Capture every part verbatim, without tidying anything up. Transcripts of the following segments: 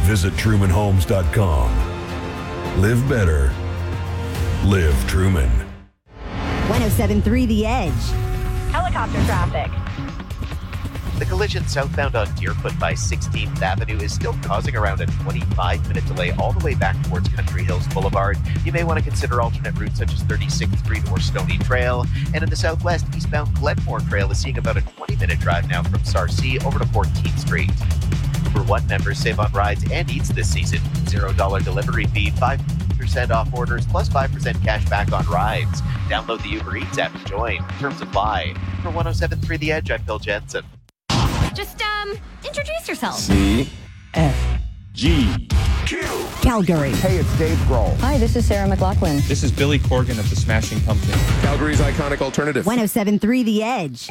Visit Truman Homes dot com. Live better. Live Truman. one oh seven point three The Edge. Helicopter traffic. The collision southbound on Deerfoot by sixteenth Avenue is still causing around a twenty-five minute delay all the way back towards Country Hills Boulevard. You may want to consider alternate routes such as thirty-sixth Street or Stony Trail. And in the southwest, eastbound Glenmore Trail is seeing about a twenty minute drive now from Sarcee over to fourteenth Street. Uber One members save on rides and eats this season. zero dollars delivery fee, five percent off orders, plus five percent cash back on rides. Download the Uber Eats app to join. Terms apply. For one oh seven point three The Edge, I'm Phil Jensen. Just, um, introduce yourself. C F G Q. Calgary. Hey, it's Dave Grohl. Hi, this is Sarah McLachlan. This is Billy Corgan of the Smashing Pumpkins. Calgary's iconic alternative. one oh seven point three The Edge.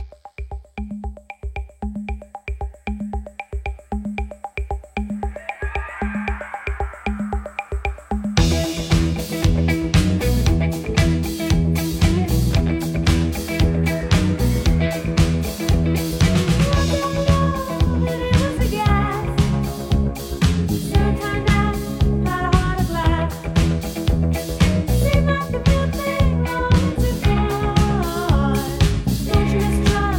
Don't you just try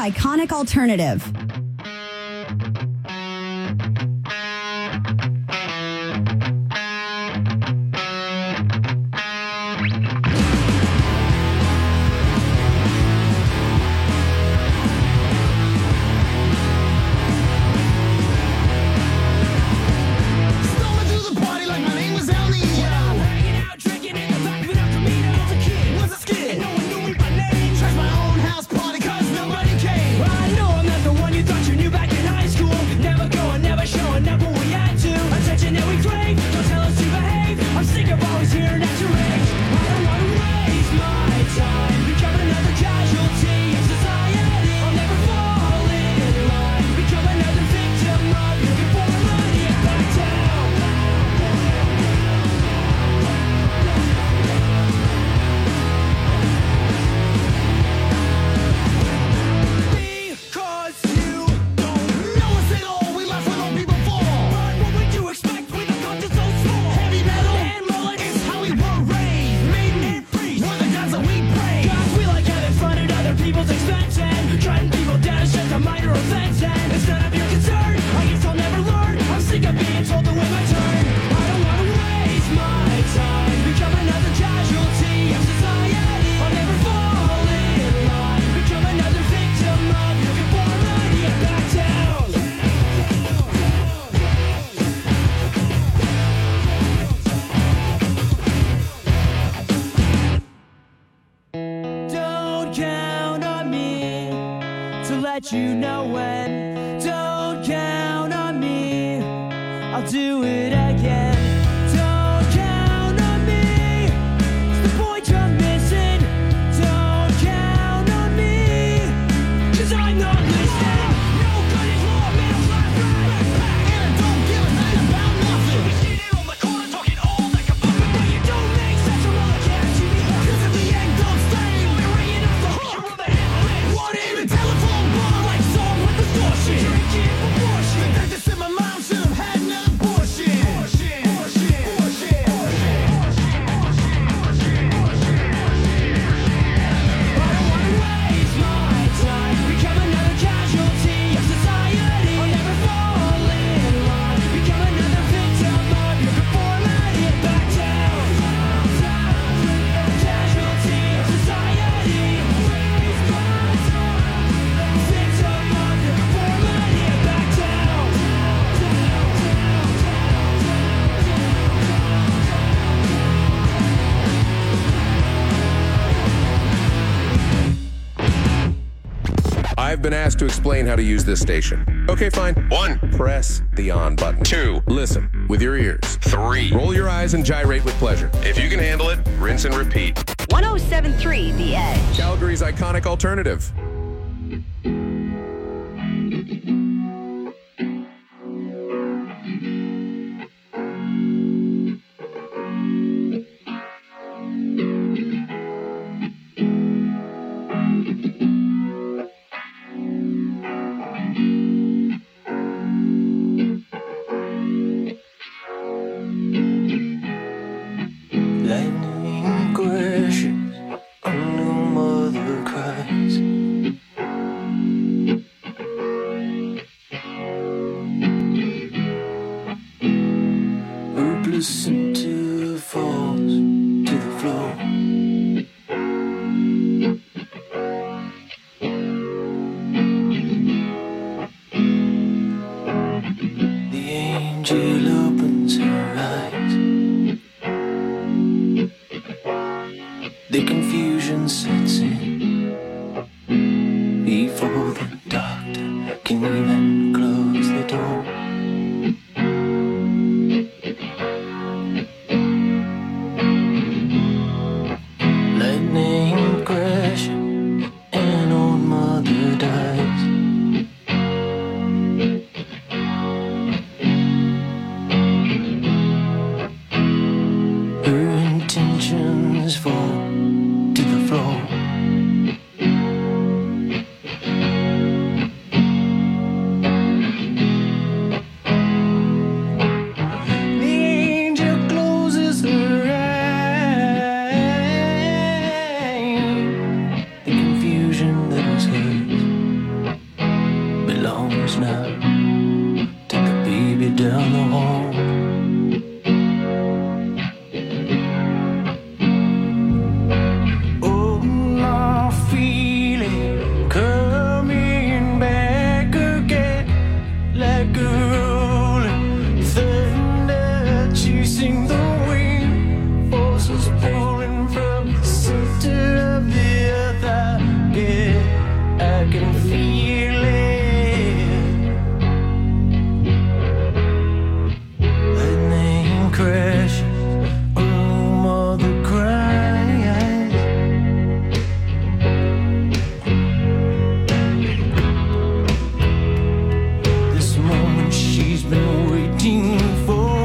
Iconic Alternative. You know when. Don't count on me, I'll do it again. Don't count on me, it's the point I'm missing. Don't count on me, cause I'm not listening. No good is law, man, I'm flat right. And I don't give a thing about nothing. You're sitting on the corner talking all like a bucket, but you don't make sense of all I can't see me. Cause if the end don't stay, we're ringing off the hook. You're on the hit list. What in the telephone book? Drinking abortion. The dentist in my mom should have had an abortion. Abortion. Abortion. Abortion. I don't wanna waste my time, become another casualty of society. I'll never fall in line, become another victim of your conformity. Back down, casualty of society. Raise my time, victim of your conformity. Back down. I've been asked to explain how to use this station. Okay, fine. One, press the on button. Two, listen with your ears. Three, roll your eyes and gyrate with pleasure. If you can handle it, rinse and repeat. one oh seven point three The Edge. Calgary's iconic alternative. Lightning crashes, a new mother cries. Hopeless until falls to the floor. The angel opens her eyes. The confusion sets in before the doctor can even close the door. Lightning crash, an old mother dies. Her intentions fall to the floor. The angel closes her eyes. The confusion that was hers Horses pulling from the center of the earth. I get, I can feel it. Lightning crashes on all the cries. This moment she's been waiting for.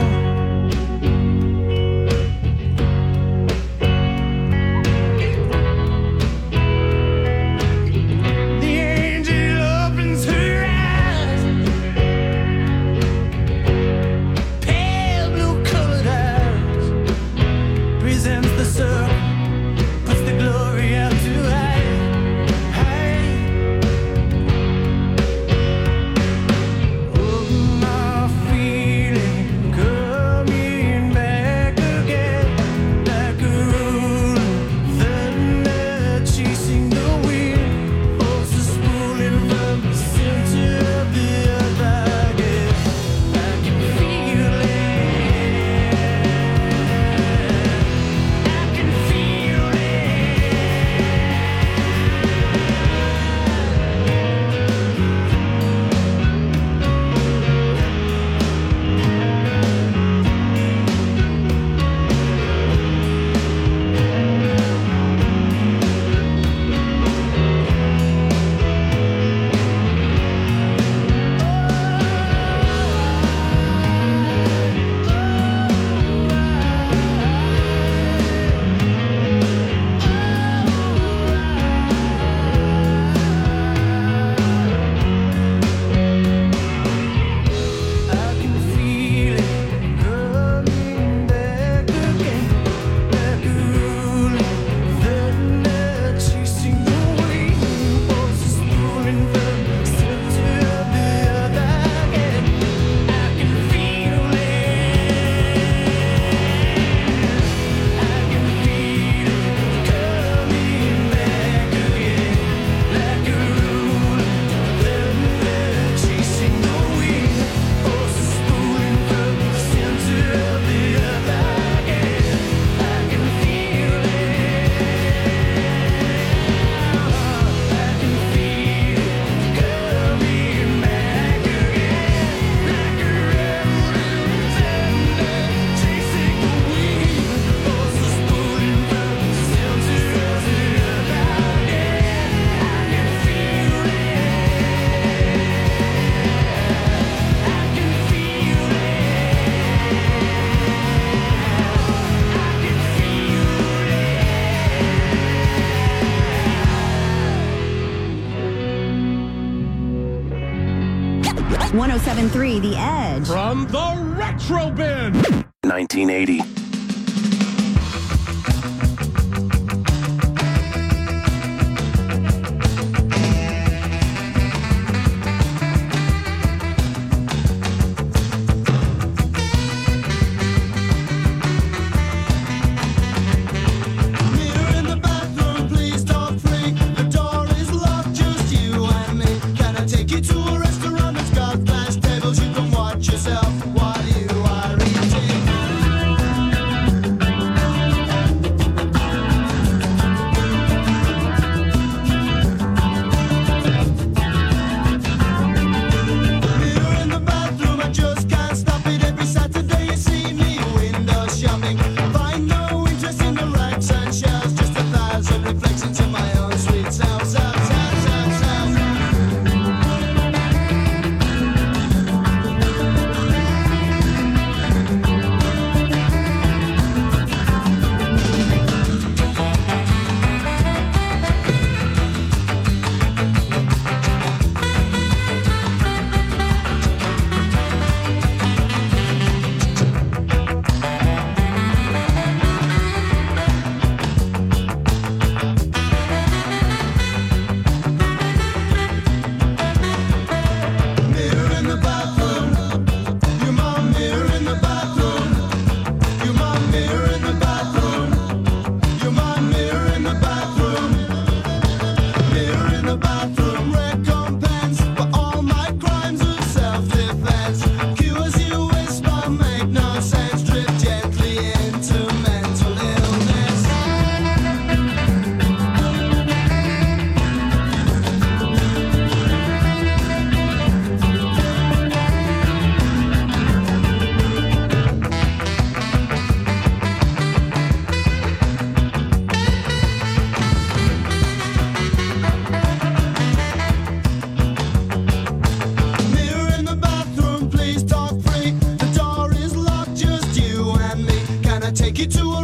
one oh seven point three The Edge. From the Retro Bin. nineteen eighty. Yourself while you are eating.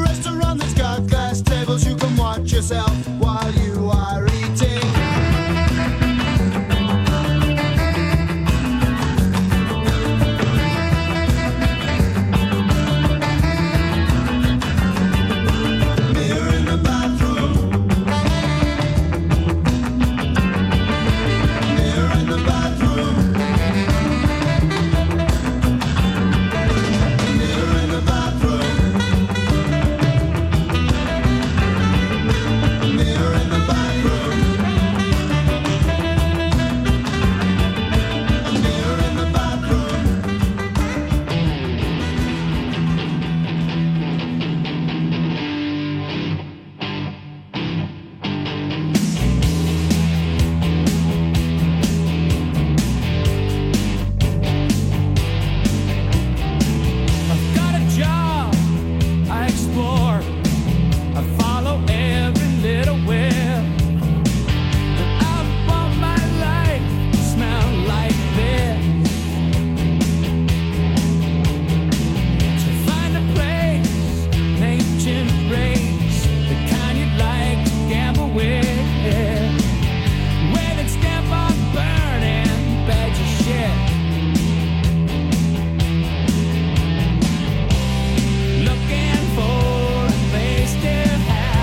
restaurant that's got glass tables. You can watch yourself while you are eating. Mirror in the bathroom. Mirror in the bathroom. Mirror in the bathroom. Mirror in the bathroom. Mirror in the bathroom. I've got a job, I explore, I follow every little wheel. And I want my life to smell like this. To find a place, an ancient race, the kind you'd like to gamble with. Where they'd stamp on burning bags of shit. Looking for a place to hide.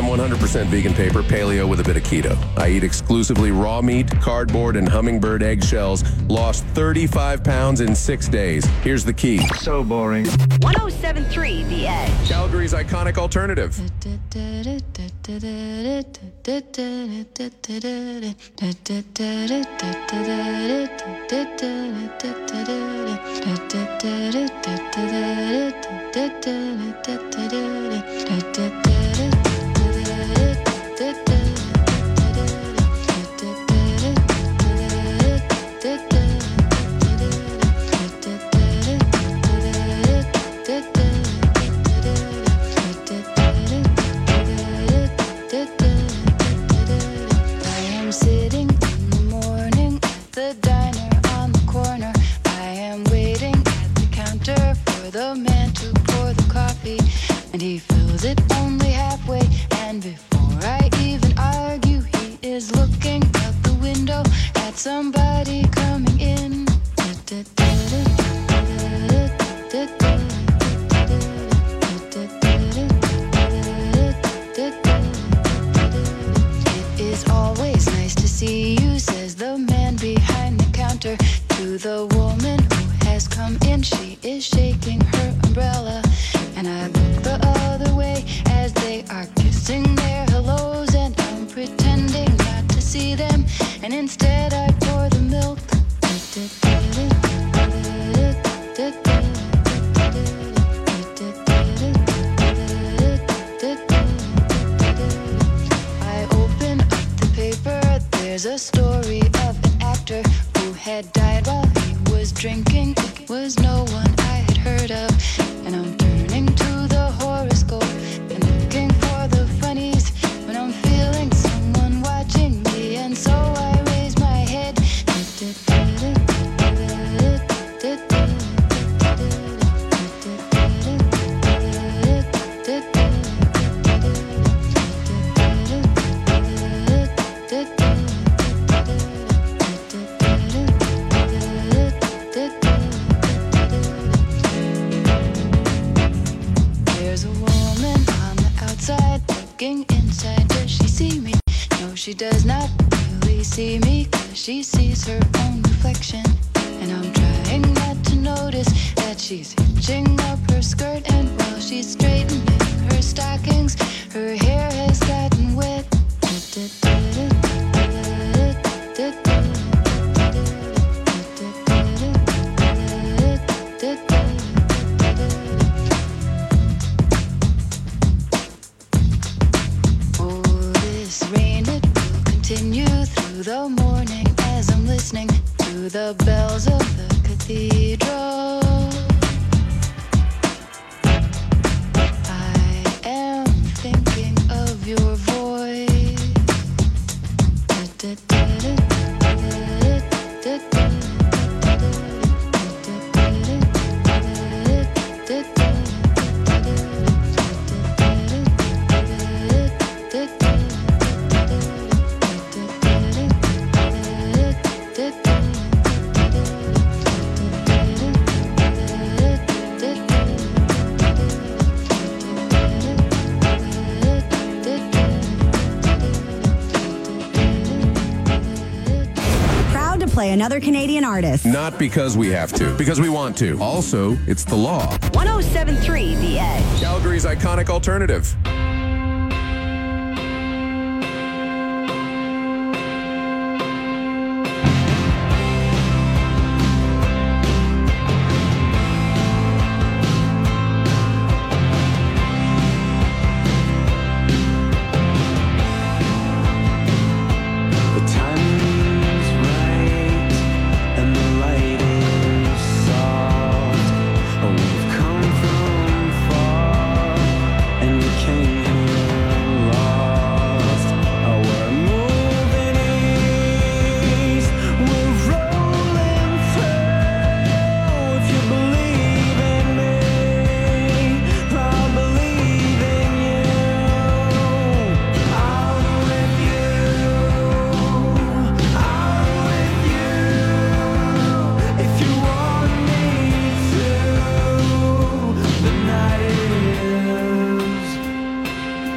I'm one hundred percent vegan paper, paleo with a bit of keto. I eat exclusively raw meat, cardboard, and hummingbird eggshells. Lost thirty-five pounds in six days. Here's the key. So boring. one oh seven point three The Edge. Calgary's iconic alternative. She does not really see me, 'cause she sees her own reflection. And I'm trying not to notice that she's hitching up her skirt, and while she's straightening her stockings, her hair has gotten wet. Oh, this rain, it will continue through the morning as I'm listening to the bells of the cathedral. I am thinking of your voice. Play another Canadian artist. Not because we have to, because we want to. Also, it's the law. one oh seven point three The Edge. Calgary's iconic alternative. Came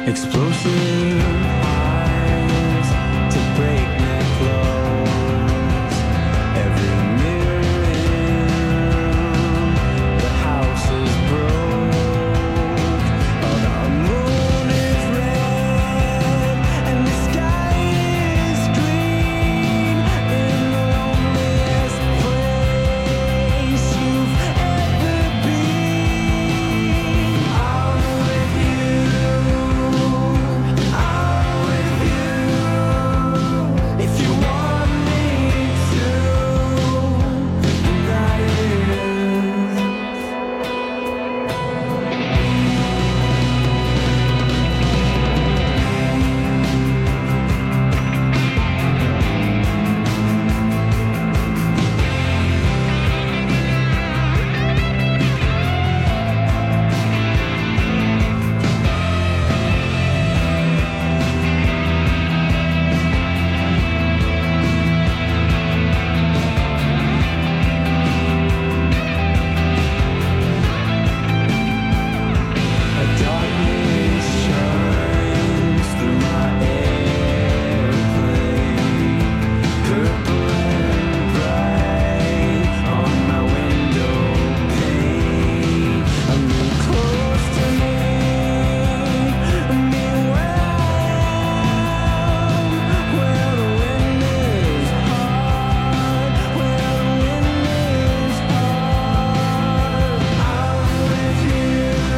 Explosive eyes to break my clothes. Every mirror in the house is broke. Oh, the moon is red and the sky is green. In the loneliest place you've ever been. I'm with you. If you want me to, and I darkness shines through my airplane, purple and bright on my window pane. I'm getting close to me, me where where the wind is hard, where the wind is hard. I'm with you.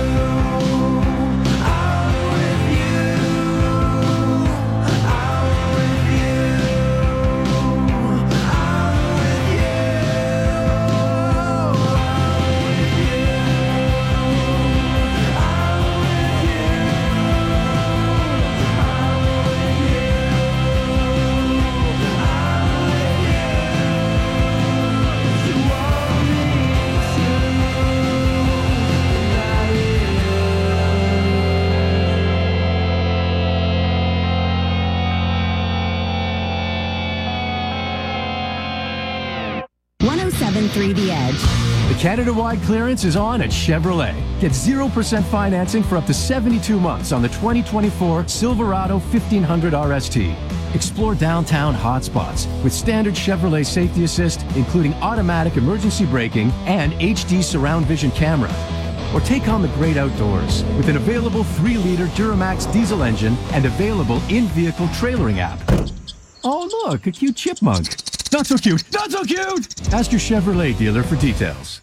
one oh seven point three The Edge. The Canada-wide clearance is on at Chevrolet. Get zero percent financing for up to seventy-two months on the twenty twenty-four Silverado fifteen hundred R S T. Explore downtown hotspots with standard Chevrolet safety assist, including automatic emergency braking and H D surround vision camera. Or take on the great outdoors with an available three liter Duramax diesel engine and available in-vehicle trailering app. Oh, look, a cute chipmunk. Not so cute, not so cute! Ask your Chevrolet dealer for details.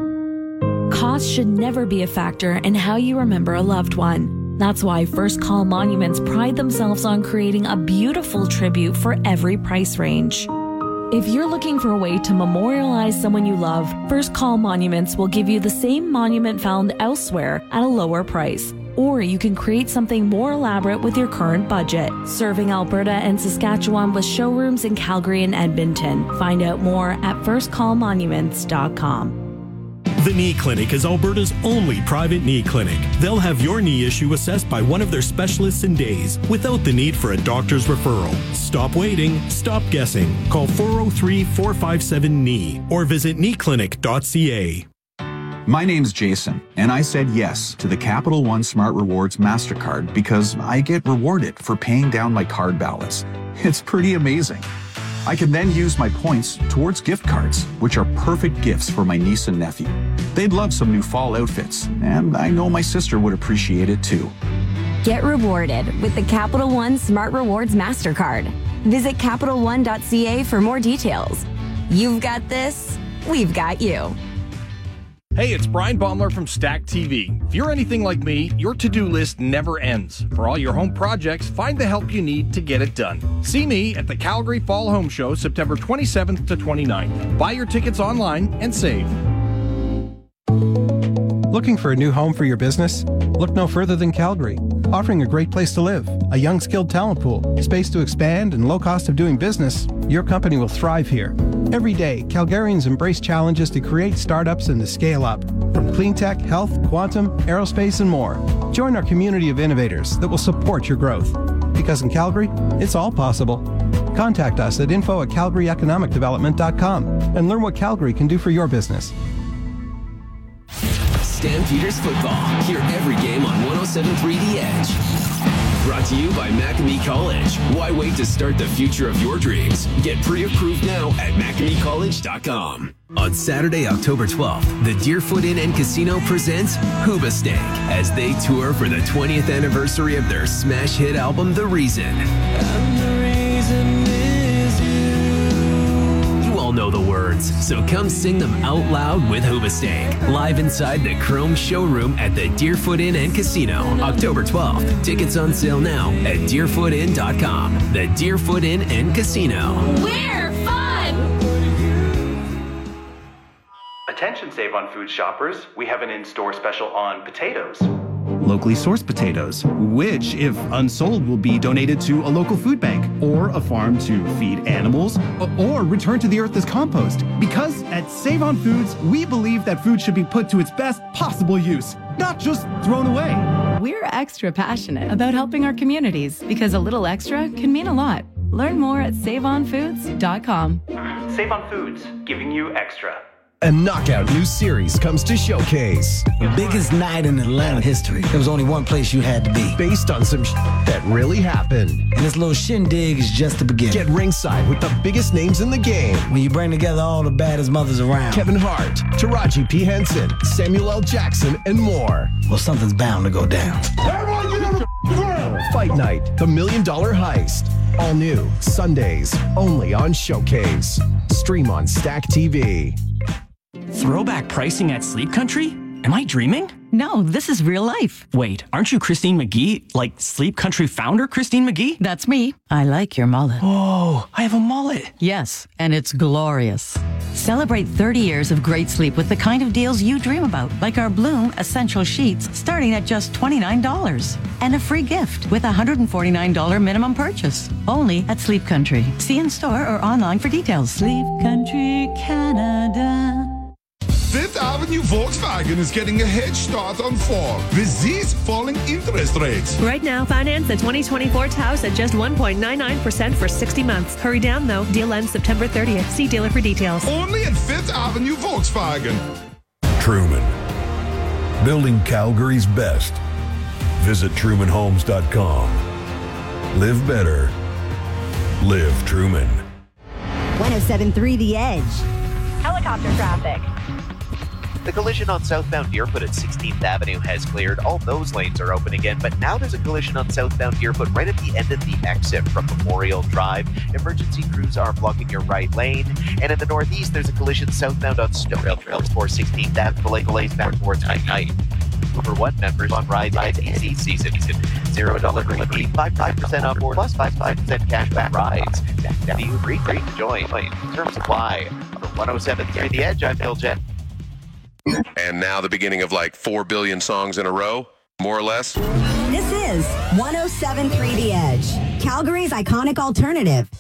Cost should never be a factor in how you remember a loved one. That's why First Call Monuments pride themselves on creating a beautiful tribute for every price range. If you're looking for a way to memorialize someone you love, First Call Monuments will give you the same monument found elsewhere at a lower price. Or you can create something more elaborate with your current budget. Serving Alberta and Saskatchewan with showrooms in Calgary and Edmonton. Find out more at first call monuments dot com. The Knee Clinic is Alberta's only private knee clinic. They'll have your knee issue assessed by one of their specialists in days, without the need for a doctor's referral. Stop waiting, stop guessing. Call four oh three, four five seven, K N E E or visit knee clinic dot c a. My name's Jason, and I said yes to the Capital One Smart Rewards MasterCard because I get rewarded for paying down my card balance. It's pretty amazing. I can then use my points towards gift cards, which are perfect gifts for my niece and nephew. They'd love some new fall outfits, and I know my sister would appreciate it too. Get rewarded with the Capital One Smart Rewards MasterCard. Visit capital one dot c a for more details. You've got this, we've got you. Hey, it's Brian Baumler from Stack T V. If you're anything like me, your to-do list never ends. For all your home projects, find the help you need to get it done. See me at the Calgary Fall Home Show, September twenty-seventh to twenty-ninth. Buy your tickets online and save. Looking for a new home for your business? Look no further than Calgary. Offering a great place to live, a young skilled talent pool, space to expand, and low cost of doing business, your company will thrive here. Every day, Calgarians embrace challenges to create startups and to scale up. From clean tech, health, quantum, aerospace, and more. Join our community of innovators that will support your growth. Because in Calgary, it's all possible. Contact us at info at calgary economic development dot com and learn what Calgary can do for your business. Stampeders football. Hear every game on one oh seven point three The Edge. Brought to you by Macamee College. Why wait to start the future of your dreams? Get pre-approved now at macamee college dot com. On Saturday, October twelfth, the Deerfoot Inn and Casino presents Hoobastank as they tour for the twentieth anniversary of their smash hit album, The Reason. And the reason is you. You all know the words, so come sing them out loud with Hoobastank. Live inside the Chrome Showroom at the Deerfoot Inn and Casino, October twelfth. Tickets on sale now at deerfoot inn dot com. The Deerfoot Inn and Casino. We're fun! Attention Save on Food shoppers, we have an in-store special on potatoes. Locally sourced potatoes, which, if unsold, will be donated to a local food bank or a farm to feed animals or return to the earth as compost. Because at Save on Foods, we believe that food should be put to its best possible use, not just thrown away. We're extra passionate about helping our communities because a little extra can mean a lot. Learn more at save on foods dot com. Save on Foods, giving you extra. A knockout new series comes to Showcase. The biggest night in Atlanta history. There was only one place you had to be. Based on some sh- that really happened. And this little shindig is just the beginning. Get ringside with the biggest names in the game. When you bring together all the baddest mothers around. Kevin Hart, Taraji P. Henson, Samuel L. Jackson, and more. Well, something's bound to go down. Everyone get on the ground! Fight Night, the Million Dollar Heist. All new, Sundays, only on Showcase. Stream on Stack T V. Throwback pricing at Sleep Country? Am I dreaming? No, this is real life. Wait, aren't you Christine McGee? Like Sleep Country founder Christine McGee? That's me. I like your mullet. Oh, I have a mullet. Yes, and it's glorious. Celebrate thirty years of great sleep with the kind of deals you dream about, like our Bloom Essential Sheets starting at just twenty-nine dollars. And a free gift with a one hundred forty-nine dollars minimum purchase. Only at Sleep Country. See in store or online for details. Sleep Country Canada. Fifth Avenue Volkswagen is getting a head start on fall with these falling interest rates. Right now, finance the twenty twenty-four Taos at just one point nine nine percent for sixty months. Hurry down, though. Deal ends September thirtieth. See dealer for details. Only at Fifth Avenue Volkswagen. Truman. Building Calgary's best. Visit truman homes dot com. Live better. Live Truman. one oh seven point three The Edge. Helicopter traffic. The collision on southbound Deerfoot at sixteenth Avenue has cleared. All those lanes are open again, but now there's a collision on southbound Deerfoot right at the end of the exit from Memorial Drive. Emergency crews are blocking your right lane. And in the northeast, there's a collision southbound on Stonewall Trail for sixteenth Avenue. Delays back towards night. For one members on Ride Easy season. Zero dollar delivery, five five percent off board, plus five five percent cash back rides. Now you agree to join. Terms apply. For one oh seven point three The Edge, I'm Bill Jet. And now the beginning of like four billion songs in a row, more or less. This is one oh seven point three The Edge, Calgary's iconic alternative.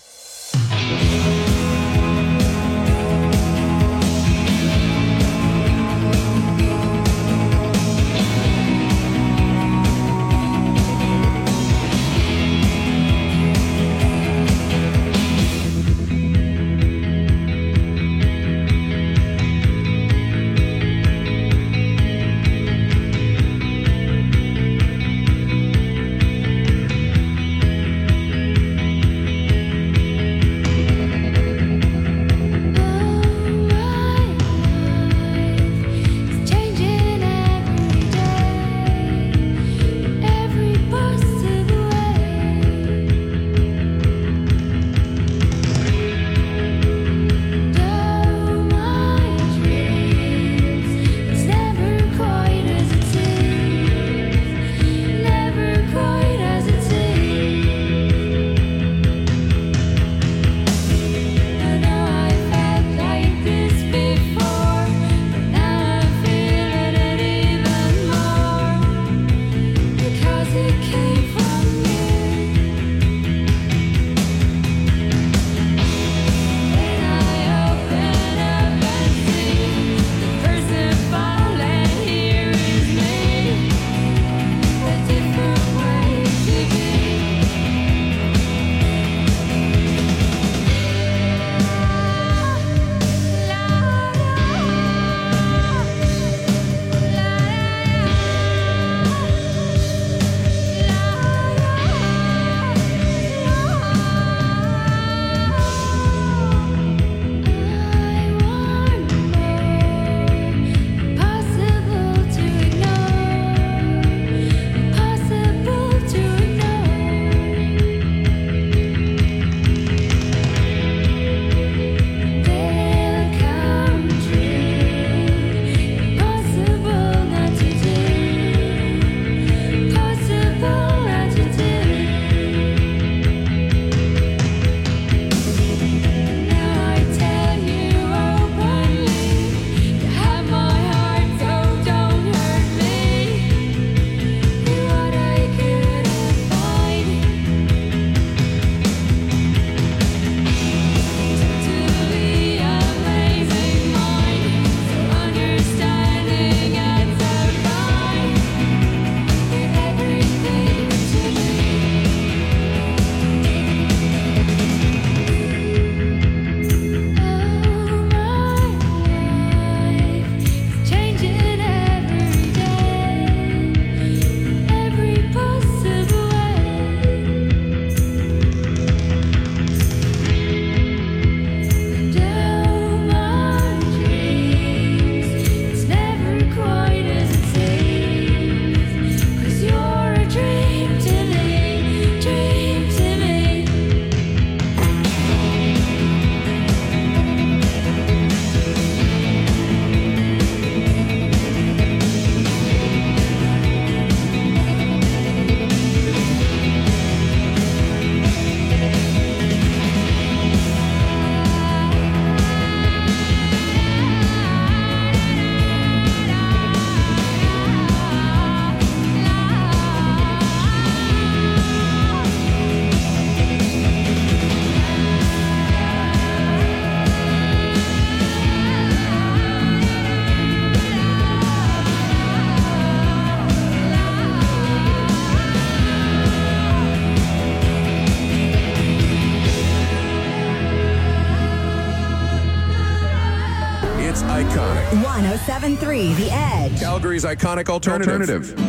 iconic. one oh seven point three The Edge. Calgary's iconic alternative. alternative.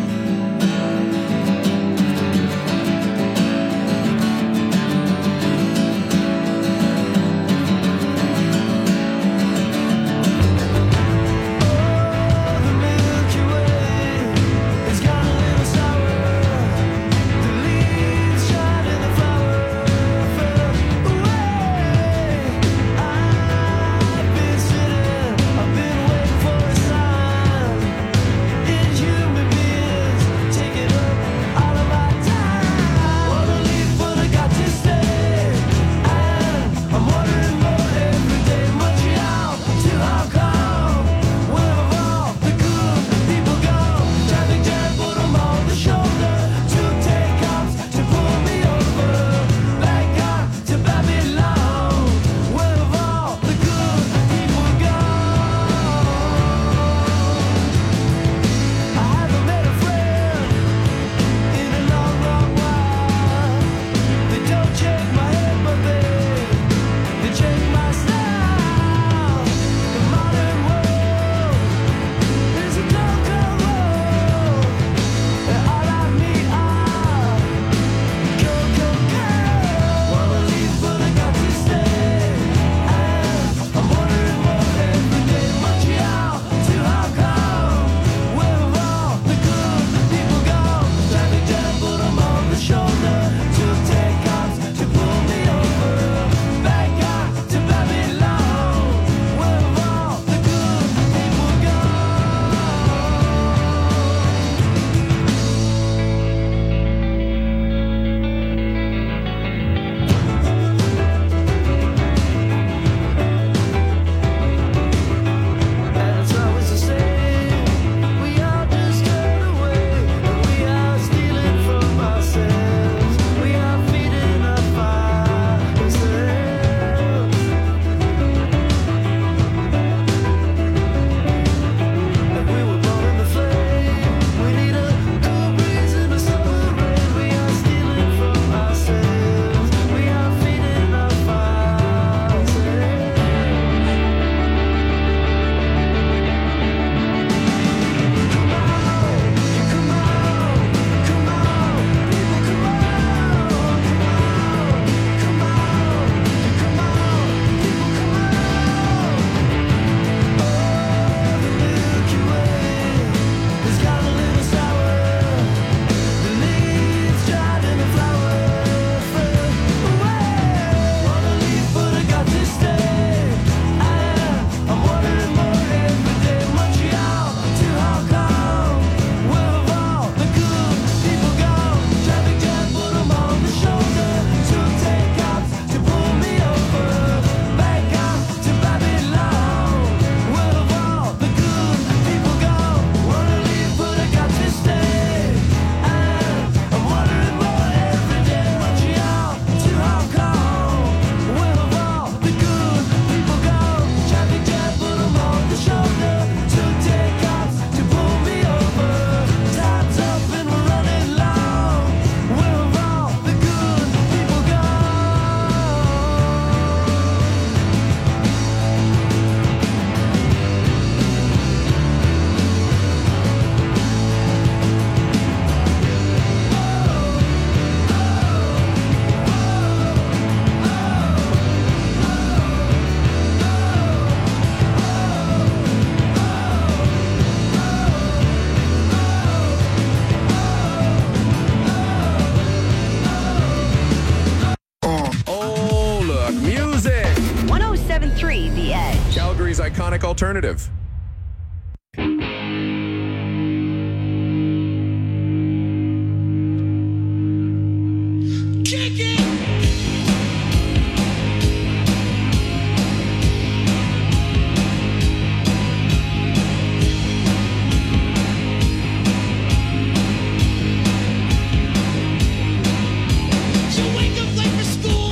Iconic alternative.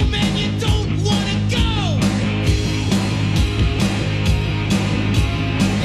Go!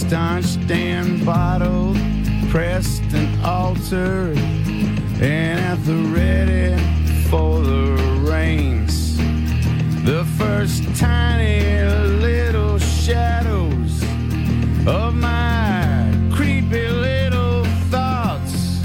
staunched and bottled, pressed and altered, and at the ready for the rains. The first tiny little shadows of my creepy little thoughts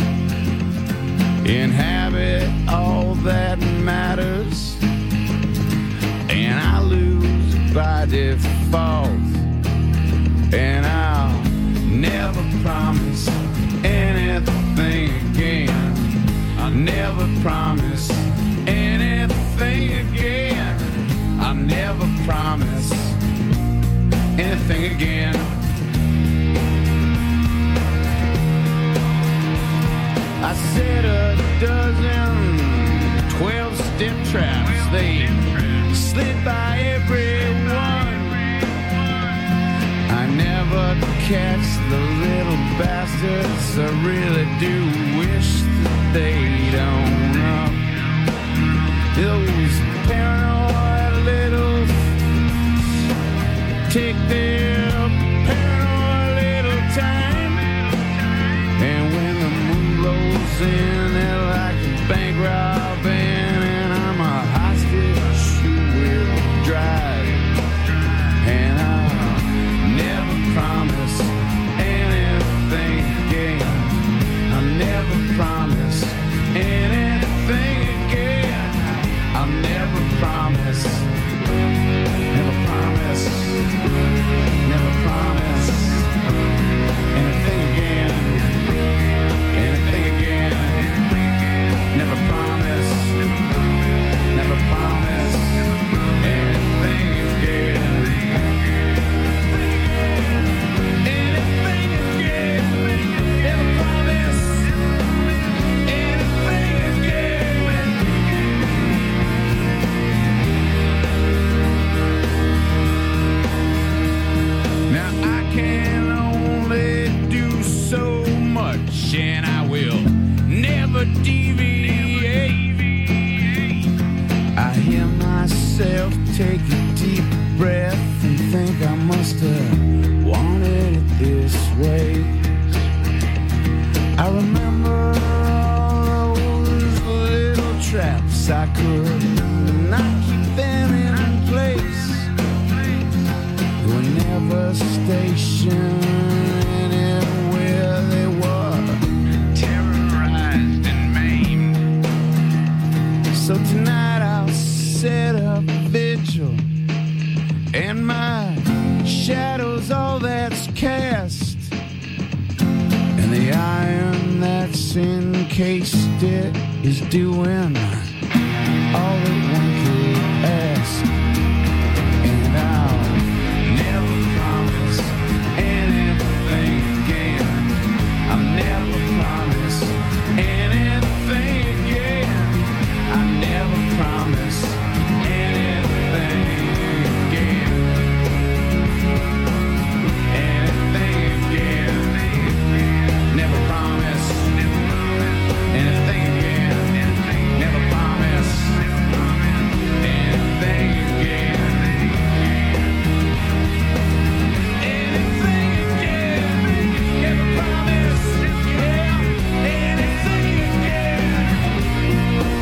inhabit all that matters, and I lose by default, and I'll never promise anything again. I'll never promise anything again. I'll never promise anything again. I set a dozen twelve-step traps. They slid by everyone. I never catch the little bastards. I really do wish that they don't know. Those paranoid little take their paranoid little time, and when the moon rolls in, they're like a bank robbing, and I'm a hostage who will drive, and I'll never promise anything again. I'll never promise anything again. I'll never promise, never promise, never promise anything again, anything again. Never promise, never promise anything again, anything again. Never promise anything again. Now I can only do so much, and I will never deviate. I hear myself take a deep breath and think I must have wanted it this way. I remember all those little traps. I could not keep them in place. They were never stationed anywhere. They were terrorized and maimed. So tonight I'll set a vigil, and my shadow's all that's cast, and the iron that's encased it is doing all that one could ask. And I'll never promise anything again. I'll never promise anything again. I'll never promise anything again. Anything again. Never promise anything again. Never promise anything again. Anything again. Never promise yeah, anything again.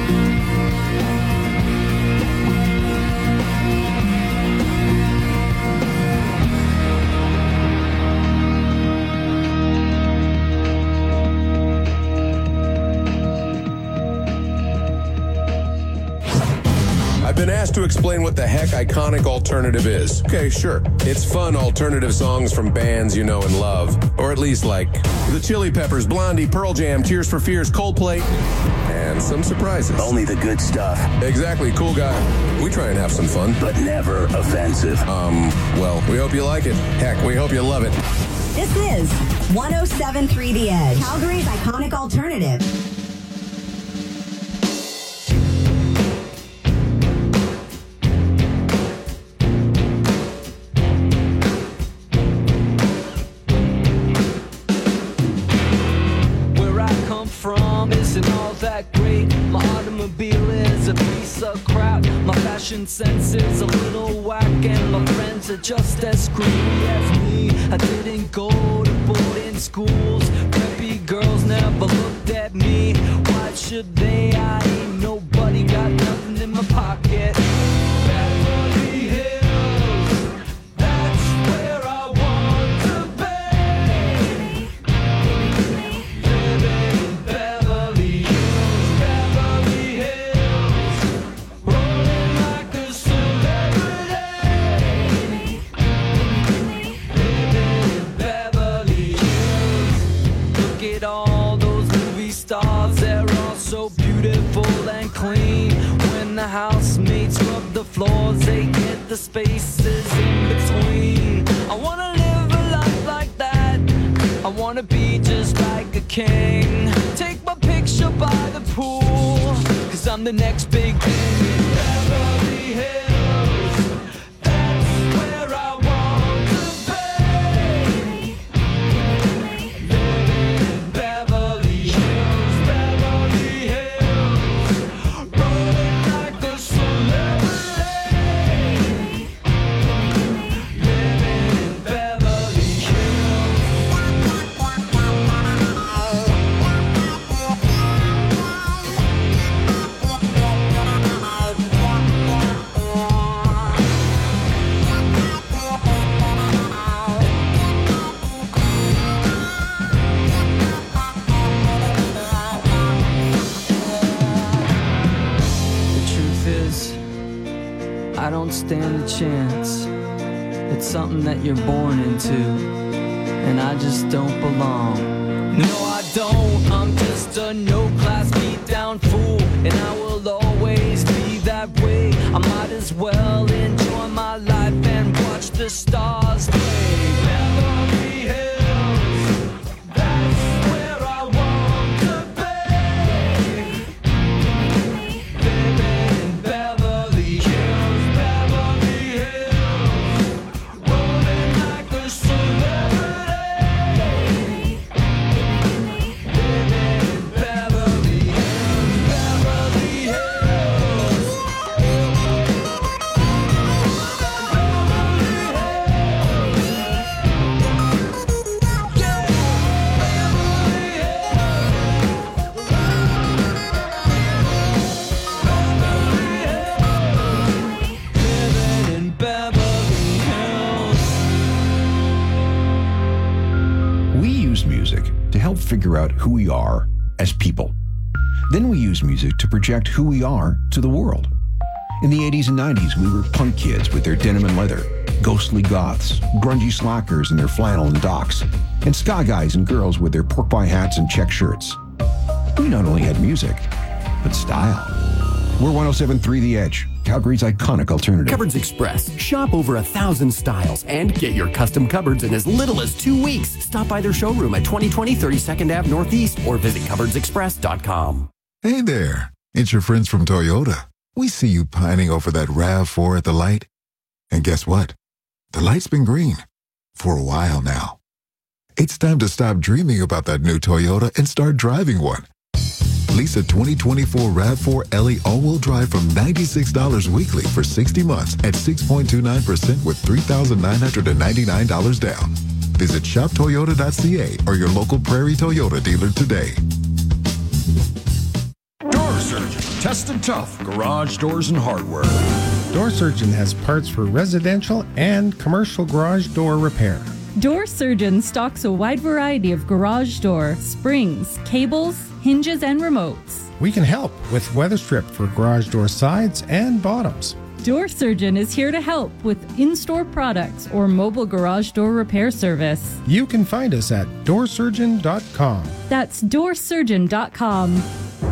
I've been asked to explain what the heck iconic alternative is. Okay, sure. It's fun alternative songs from bands you know and love. Or at least like the Chili Peppers, Blondie, Pearl Jam, Tears for Fears, Coldplay, and some surprises. Only the good stuff. Exactly, cool guy. We try and have some fun. But never offensive. Um, well, we hope you like it. Heck, we hope you love it. This is one oh seven point three The Edge, Calgary's iconic alternative. Where I come from isn't all that great. My automobile is a piece of crap. My fashion fashion sense is a little whack, and my friends are just as screwy as me. I didn't go to boarding schools, preppy girls never looked at me. Why should they? I ain't nobody, got nothing in my pocket. Beverly Hills, that's where I want to be. Living in Beverly Hills, Beverly Hills, rolling like a celebrity. Living in Beverly Hills. Look at all those movie stars, they're all so beautiful and clean. When the housemates rub the floors, they get the spaces in between. I wanna live a life like that. I wanna be just like a king. Take my picture by the pool, cause I'm the next big thing in Beverly Hills. That's where I want to be. Living in Beverly Hills, Beverly Hills, rolling like a celebrity. Living in Beverly Hills. The truth is, I don't stand a chance. It's something that you're born into, and I just don't belong. No, I don't. I'm just a no-class beat-down fool, and I will always be that way. I might as well enjoy my life and watch the stars play. Beverly Hills, that's where I want to be. Living in Beverly Hills, Beverly Hills, rolling like a celebrity. Living in Beverly Hills, Beverly Hills. Living in Beverly Hills. We use music to help figure out who we are as people. Then we use music to project who we are to the world. In the eighties and nineties, we were punk kids with their denim and leather, ghostly goths, grungy slackers in their flannel and docks, and ska guys and girls with their pork pie hats and check shirts. We not only had music, but style. We're one oh seven point three The Edge, Calgary's iconic alternative. Cupboards Express. Shop over a thousand styles and get your custom cupboards in as little as two weeks. Stop by their showroom at twenty twenty thirty-second Avenue Northeast or visit cupboards express dot com. Hey there, it's your friends from Toyota. We see you pining over that RAV four at the light. And guess what? The light's been green for a while now. It's time to stop dreaming about that new Toyota and start driving one. Lease a twenty twenty-four RAV four L E all-wheel drive from ninety-six dollars weekly for sixty months at six point two nine percent with three thousand nine hundred ninety-nine dollars down. Visit shop toyota dot c a or your local Prairie Toyota dealer today. Door Surgeon. Tested tough. Garage doors and hardware. Door Surgeon has parts for residential and commercial garage door repair. Door Surgeon stocks a wide variety of garage door, springs, cables, hinges, and remotes. We can help with weather strip for garage door sides and bottoms. Door Surgeon is here to help with in-store products or mobile garage door repair service. You can find us at door surgeon dot com. That's door surgeon dot com.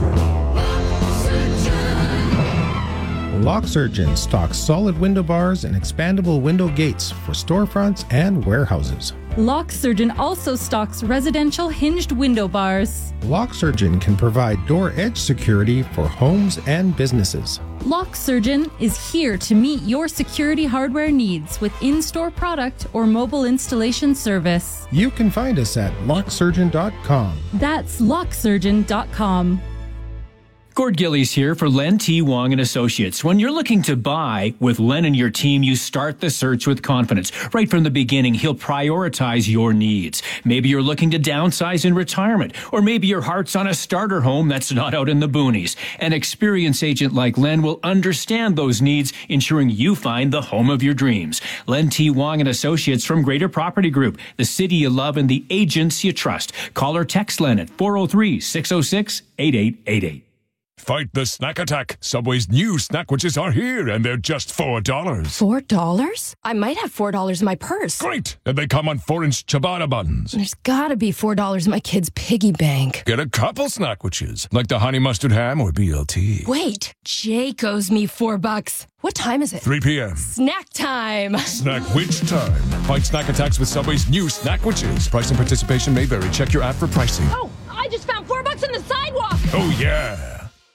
Lock Surgeon stocks solid window bars and expandable window gates for storefronts and warehouses. Lock Surgeon also stocks residential hinged window bars. Lock Surgeon can provide door edge security for homes and businesses. Lock Surgeon is here to meet your security hardware needs with in-store product or mobile installation service. You can find us at lock surgeon dot com. That's lock surgeon dot com. Gord Gillies here for Len T. Wong and Associates. When you're looking to buy with Len and your team, you start the search with confidence. Right from the beginning, he'll prioritize your needs. Maybe you're looking to downsize in retirement, or maybe your heart's on a starter home that's not out in the boonies. An experienced agent like Len will understand those needs, ensuring you find the home of your dreams. Len T. Wong and Associates from Greater Property Group, the city you love and the agents you trust. Call or text Len at four oh three, six oh six, eight eight eight eight. Fight the snack attack. Subway's new snackwitches are here, and they're just four dollars. Four dollars? I might have four dollars in my purse. Great! And they come on four-inch ciabatta buns. There's gotta be four dollars in my kid's piggy bank. Get a couple snackwitches, like the honey mustard ham or B L T. Wait, Jake owes me four bucks. What time is it? three p.m. Snack time. Snackwitch time. Fight snack attacks with Subway's new snackwitches. Price and participation may vary. Check your app for pricing. Oh, I just found four bucks on the sidewalk. Oh, yeah.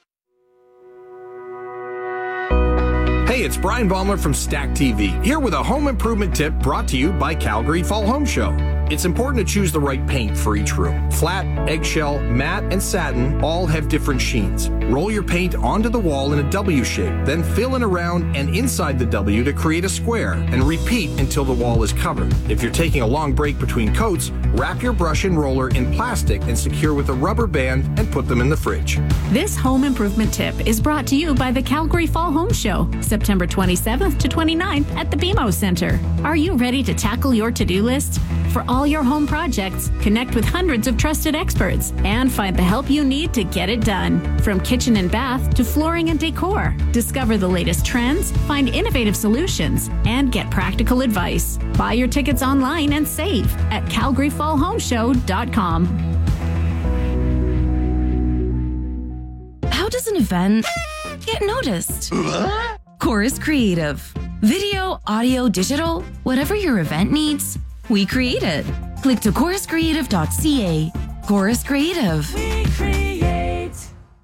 Hey, it's Brian Baumler from Stack T V, here with a home improvement tip brought to you by Calgary Fall Home Show. It's important to choose the right paint for each room. Flat, eggshell, matte, and satin all have different sheens. Roll your paint onto the wall in a W shape, then fill in around and inside the W to create a square, and repeat until the wall is covered. If you're taking a long break between coats, wrap your brush and roller in plastic and secure with a rubber band and put them in the fridge. This home improvement tip is brought to you by the Calgary Fall Home Show, September twenty-seventh to twenty-ninth at the B M O Center. Are you ready to tackle your to-do list? For all your home projects, connect with hundreds of trusted experts and find the help you need to get it done. From kitchen and bath to flooring and decor, discover the latest trends, find innovative solutions, and get practical advice. Buy your tickets online and save at calgary fall home show dot com. How does an event get noticed? Chorus Creative. Video, audio, digital, whatever your event needs, we create it. Click to chorus creative dot c a. Chorus Creative. We create.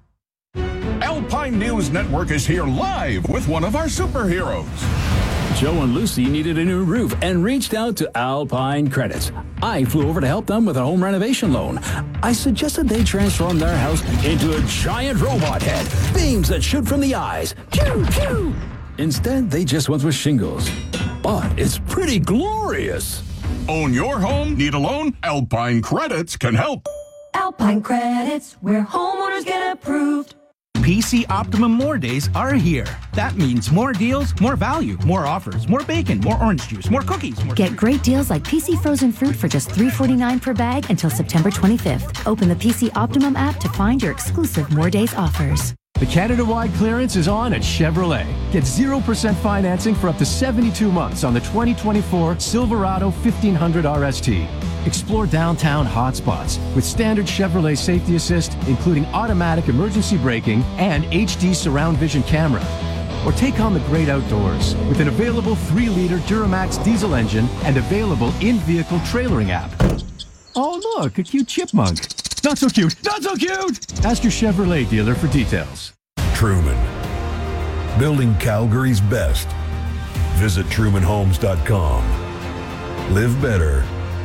Alpine News Network is here live with one of our superheroes. Joe and Lucy needed a new roof and reached out to Alpine Credits. I flew over to help them with a home renovation loan. I suggested they transform their house into a giant robot head, beams that shoot from the eyes. Pew, pew. Instead, they just went with shingles. But it's pretty glorious. Own your home? Need a loan? Alpine Credits can help. Alpine Credits, where homeowners get approved. P C Optimum More Days are here. That means more deals, more value, more offers, more bacon, more orange juice, more cookies. More Get great deals like P C frozen fruit for just three forty-nine per bag until September twenty-fifth. Open the P C Optimum app to find your exclusive More Days offers. The Canada-wide clearance is on at Chevrolet. Get zero percent financing for up to seventy-two months on the twenty twenty-four Silverado fifteen hundred R S T. Explore downtown hotspots with standard Chevrolet safety assist, including automatic emergency braking and H D surround vision camera. Or take on the great outdoors with an available three liter Duramax diesel engine and available in-vehicle trailering app. Oh, look, a cute chipmunk. Not so cute, not so cute! Ask your Chevrolet dealer for details. Truman. Building Calgary's best. Visit truman homes dot com. Live better.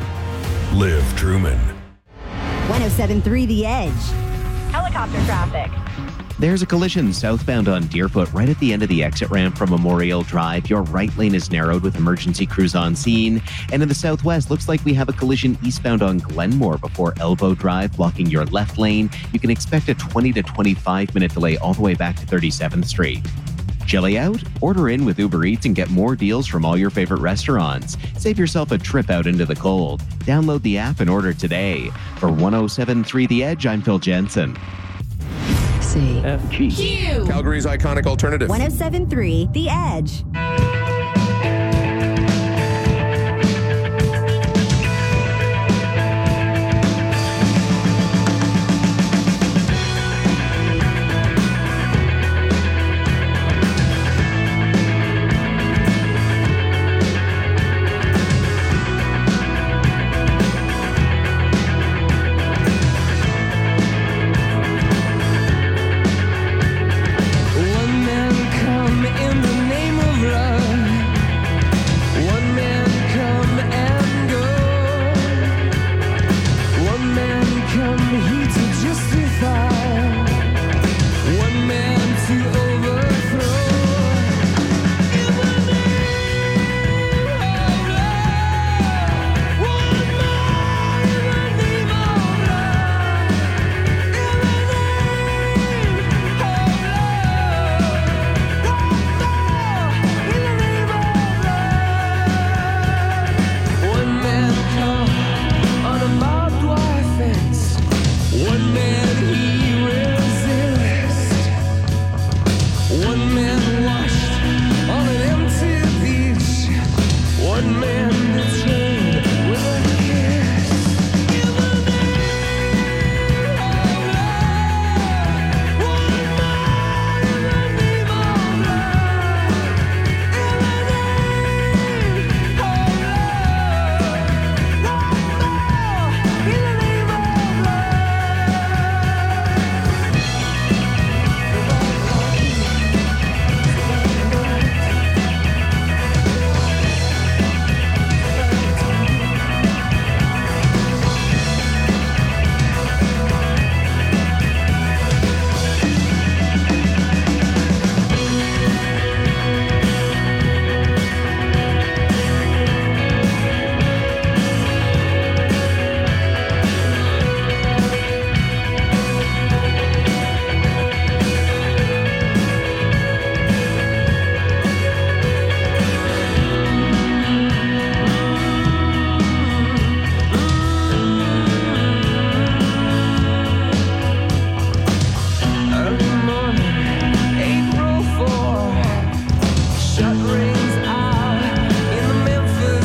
Live Truman. one oh seven point three The Edge. Helicopter traffic. There's a collision southbound on Deerfoot right at the end of the exit ramp from Memorial Drive. Your right lane is narrowed with emergency crews on scene. And in the southwest, looks like we have a collision eastbound on Glenmore before Elbow Drive, blocking your left lane. You can expect a twenty to twenty-five minute delay all the way back to thirty-seventh Street. Chilly out? Order in with Uber Eats and get more deals from all your favorite restaurants. Save yourself a trip out into the cold. Download the app and order today. For one oh seven point three The Edge, I'm Phil Jensen. C. F G. Q. Calgary's iconic alternative. one oh seven point three The Edge.